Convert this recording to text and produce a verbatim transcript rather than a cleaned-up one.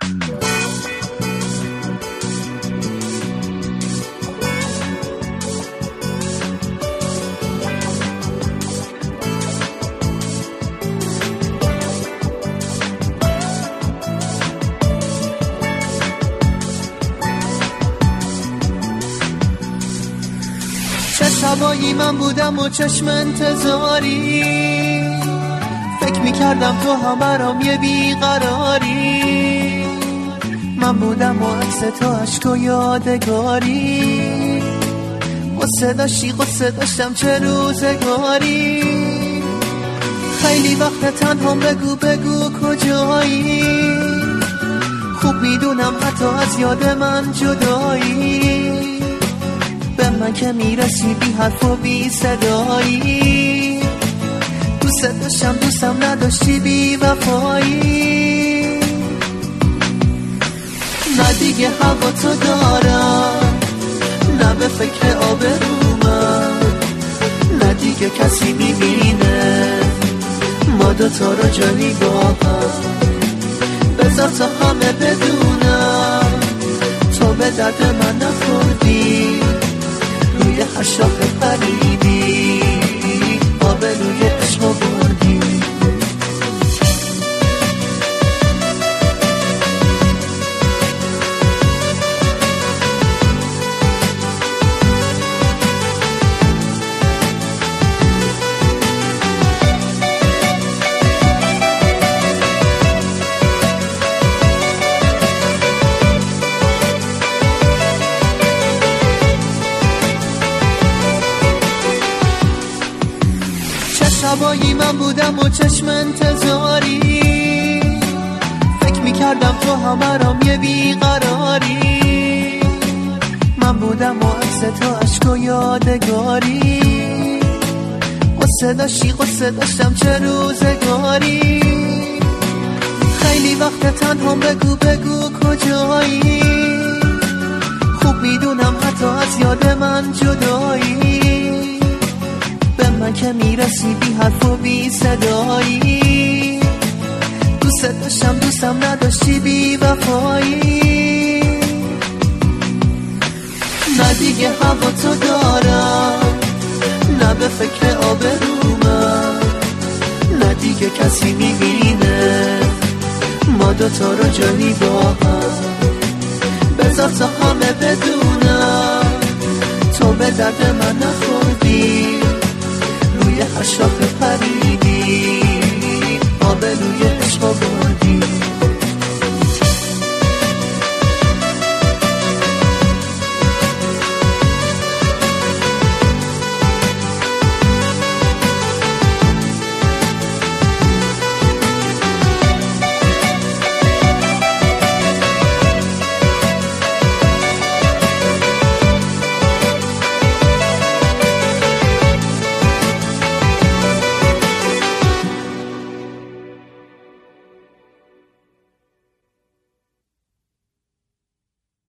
چه شبایی من بودم و چشم انتظاری، فکر میکردم تو هم برام یه بیقراری. من بودم و عکس تو عشق و یادگاری، قصه داشتی قصه داشتم چه روزگاری. خیلی وقت تنهام بگو بگو کجایی، خوب میدونم حتی از یاد من جدایی. به من که میرسی بی حرف و بی صدایی، دوست داشتم دوستم نداشتی بی وفایی. نه دیگه هوا تو دارم، نه به فکر آبرومم، نه دیگه کسی میبینه ما دوتا رو جایی با هم. بذار تا همه بدونم تو به درد من نخوردی، روی هر شاخه پریدی، آبروی عشق رو بردی. شبایی من بودم و چشم انتظاری، فکر میکردم تو هم برام یه بیقراری. من بودم و عکس تو عشق و یادگاری، قصه داشتی قصه داشتم چه روزگاری. خیلی وقت تنهام بگو بگو کجایی، خوب میدونم حتی از یاد من جدایی. به من که میرسی بی حرف و بی صدایی، دوست داشتم دوستم نداشتی بی وفایی. نه دیگه هوا تو دارم، نه به فکر آبرومم، نه دیگه کسی میبینه ما دوتا رو جایی با هم. بذار تا همه بدونم تو به درد من نخوردی، روی هر شاخه پریدی، آبروی عشق رو